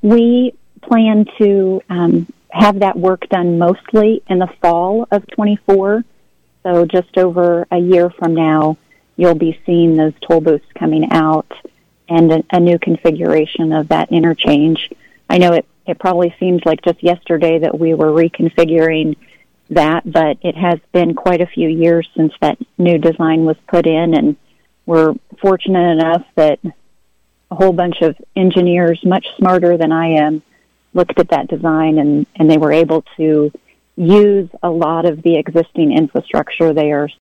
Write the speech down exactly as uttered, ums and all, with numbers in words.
We plan to um, have that work done mostly in the fall of twenty-four. So just over a year from now, you'll be seeing those toll booths coming out and a, a new configuration of that interchange. I know it, it probably seems like just yesterday that we were reconfiguring that, but it has been quite a few years since that new design was put in, and we're fortunate enough that a whole bunch of engineers, much smarter than I am, looked at that design, and, and they were able to use a lot of the existing infrastructure there.